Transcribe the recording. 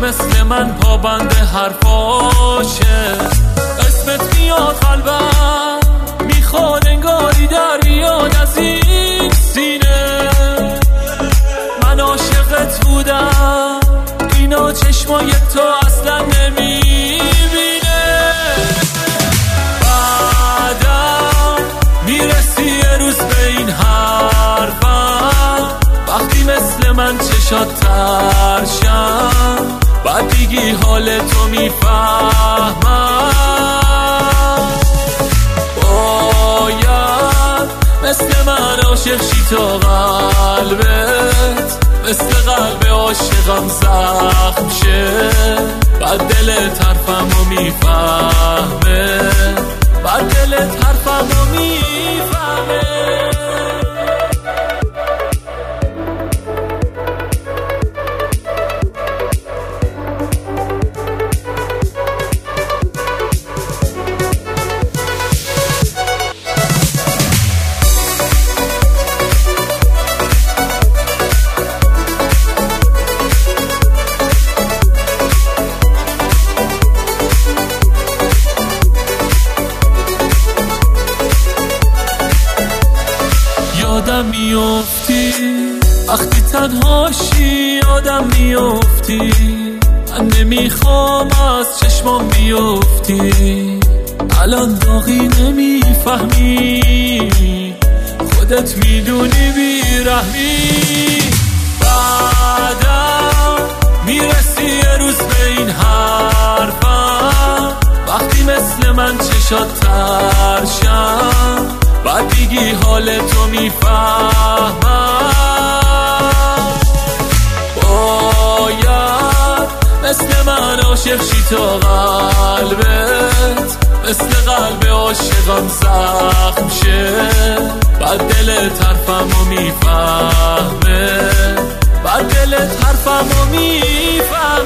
مثل من پابند حرفاشه. اسمت میاد قلبم میخواد انگاری در بیاد از این سینه. من عاشقت بودم اینا چشمای تو اصلا نمیبینه. بعدم میرسی یه روز به این حرفم وقتی مثل من چشات ترشم. بعد دیگی حال تو میفهمم. باید مثل من عاشق شی تا قلبت مثل قلب عاشقم زخم شه. بعد دلت حرفمو میفهمه. بعد دلت حرفمو میفهمه. یادم میافتی وقتی تنهاشی، یادم میافتی من نمیخوام از چشمام بیافتی. الان داغی نمیفهمی خودت میدونی بیرحمی. بعدم میرسی یه روز به این حرفم وقتی مثل من چشات ترشم. بعد دیگی حال تو میفهمم. باید مثل من عاشق شی تا قلبت مثل قلب عاشقم زخم شه. بعد دلت حرفمو میفهمه. بعد دلت حرفمو میفهمه.